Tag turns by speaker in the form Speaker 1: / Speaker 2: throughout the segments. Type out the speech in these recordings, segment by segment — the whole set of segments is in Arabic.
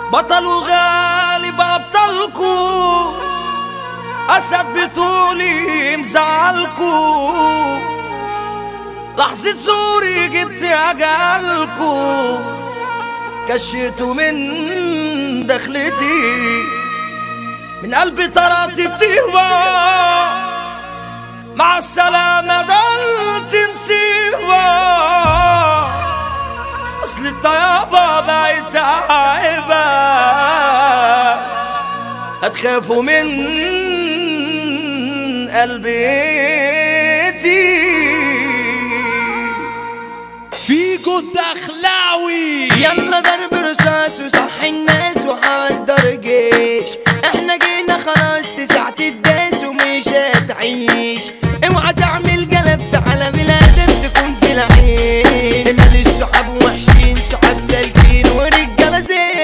Speaker 1: بطل وغالب ابطالكو، اسد بطولي مزعلكو، لحظة زوري جبت اجالكو، كشيتو من دخلتي من قلبي طراتي بتهوى، مع السلامة ضل تنسيها، اصل الطيابة بقت عيبة، هتخافوا من قلبيتي.
Speaker 2: فيجو الدخلاوي
Speaker 3: يلا ضرب رصاص وصحي الناس وحضر جيش، احنا جينا خلاص تسعة الداس ومش هتعيش، اوعى تعمل قلب تعالى بلادك تكون في العين، مال الصحاب وحشين صحاب سالكين ورجالة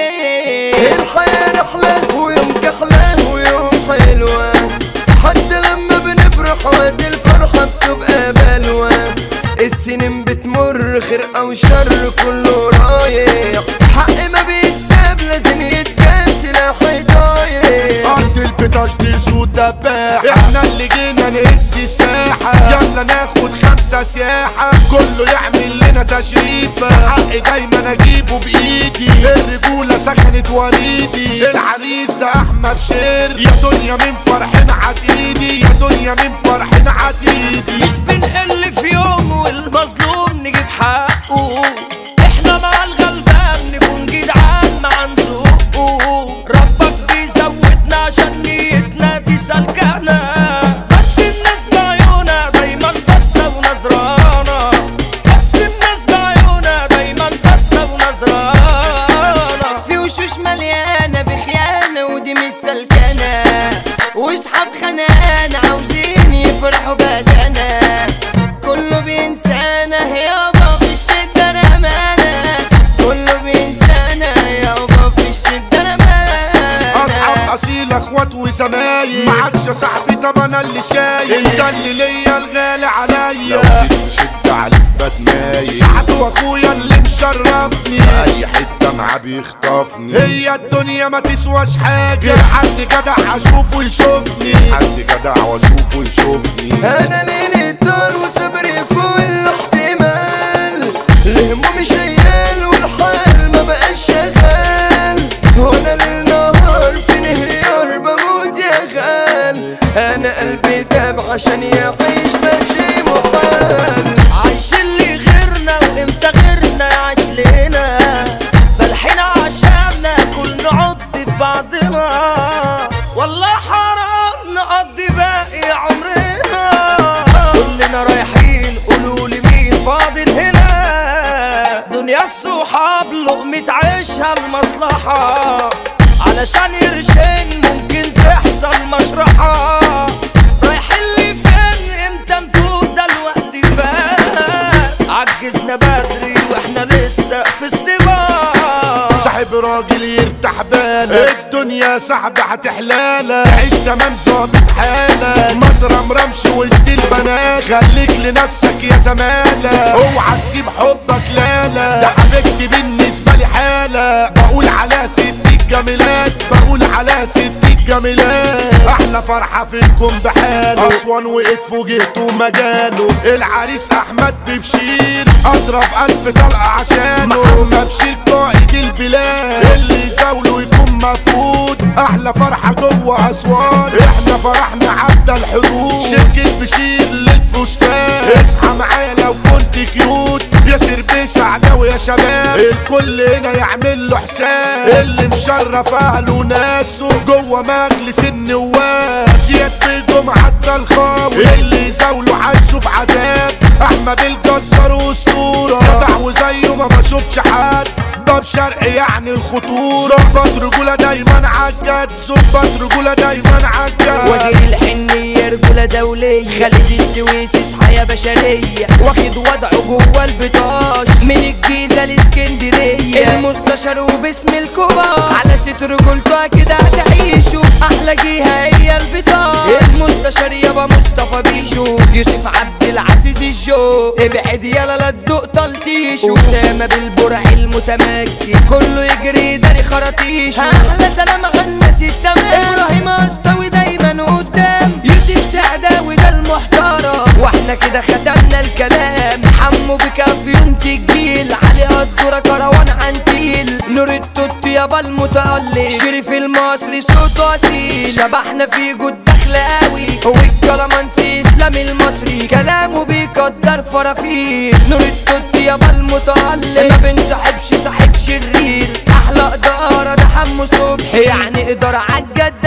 Speaker 3: زين،
Speaker 4: الحياة رحلة ويوم كحلة ويوم حلوة، حتى لما بنفرح وقت الفرحة بتبقى بلوى، السنين بتمر خير او شر كله رايح، حق ما بيتساب لازم يتجاب سلاحي ضايع،
Speaker 2: ارض البطاش دي صوت دباح، احنا اللي جينا نقس الساحة، يلا ناخد 5 سياحة، كله يعمل لنا تشريفة، حقي دايما اجيبه بايدي، الرجولة سكنت وريدي، العريس ده احمد شير، يا دنيا من فرحنا عتيدي، يا دنيا من فرحنا عتيدي،
Speaker 1: مش بنقل في يوم والمظلوم نجيب حقه، احنا مع الغلبان نكون جدعان مع نزقه، ربك بيزودنا عشان نيتنا دي سلكانة، بس الناس بعيونها دايما بصة ونظرانة، بس الناس بعيونها دايما بصة ونظرانة،
Speaker 3: في وشوش مليانة بخيانة ودي مش سلكانة، وصحاب خنانة عاوزين يفرحوا بأذانة، كله بينسانا يابا في الشدة رمانة، كله بينسانا يابا في الشدة رمانة،
Speaker 2: اصحاب اصيل اخوات وزمايل، معكش يا صاحبي طب انا اللي شايل، انت اللي ليا الغالي عليا، لو جيت مشد عليك بدمايل، صاحبي واخويا اللي مشرفني، اي حته معاه بيخطفني، هي الدنيا ما تسواش حاجه، حد جدع اشوفه يشوفني، حد جدع واشوفه يشوفني،
Speaker 4: انا ليلة دار وصبري فوق الاحتمال، الهموم شيال والحال ما بقاش شغال، وانا ليل نهار في نهر بموت يا غال، انا قلبي داب عشان يعيش ماشي محال،
Speaker 1: عايش اللي غيرنا وامتى غيرنا يعيش لنا، فالحين عشاننا كل نقعد ببعضنا، والله حرام نقضي باقي عمرنا، كلنا رايحين قولولي مين فاضل هنا، دنيا الصحاب لقمة عيشها المصلحة، علشان يرشين ممكن تحصل مشرحة، رايحين لي فين امتى نفوت ده الوقت فات، عجزنا بدري واحنا لسه في السباق،
Speaker 2: صاحب راجل يرتاح باله، الدنيا صاحبي هتحلاله، عيش تمام ظابط حاله، ما ترمرمش وسط البنات، خليك لنفسك يا زماله، اوعى تسيب حبك لالا، ده حبيبتي بالنسبه لي حاله، بقول على ست الجميلات، بقول على ست الجميلات، احلى فرحه فيكم بحاله، اسوان وقت فوجئته مجاله، العريس احمد ببشير، اضرب 1000 طلقه عشانه، محمد بشير قائد البلاد، اللي يزاوله يكون مفقود، احلى فرحه جوه اسوان، احنا فرحنا عدى الحدود، شركه بشير للفستان، اصحى معايا لو كنت كيوت، يا سربيس عداوي يا شباب، الكل هنا يعمل له حساب، اللي مشرف اهله وناسه جوه مجلس النواب، زياد بجمعة الخاوي، اللي يزاوله هيشوف عذاب، احمد الجزار اسطوره، جدع وزيه ما بشوفش حد، باب شرقي يعني الخطوط، ظبط رجوله دايما عالجد، ظبط رجوله دايما عالجد،
Speaker 3: وزير الحنية رجولة دولية، خالد السويس اصحى يا بشرية، واخد وضعه جوه البطاش، من الجيزة لاسكندرية، المستشار وباسم الكبار، على ستر رجولته كده هتعيشوا، احلى جهة هي البطاش، المستشار يابا مصطفى بيشو، يوسف عبد العزيز الجو، ابعد يلا لا تدوق تلطيش، وسامة بالبرع المتمكن كله يجري داري خراطيشه. احلى سلام على الناس التمام، ابراهيم اسطوي دايما قدام، يوسف سعداوي ده المحترم. واحنا كده ختمنا الكلام، حمو بكافيون تجيل، علي قدوره كروان عنتيل، نور التوت يابا المتألق، شريف المصري صوته اصيل، شبحنا في جود دخلاوي، والكلامانسي اسلام المصري كلامه بيقدر فرافيل، نور التوت يابا المتألق، ما بنسحبش صاحب شرير، احلى اداره ده حمو صبحي، يعني اداره عالجد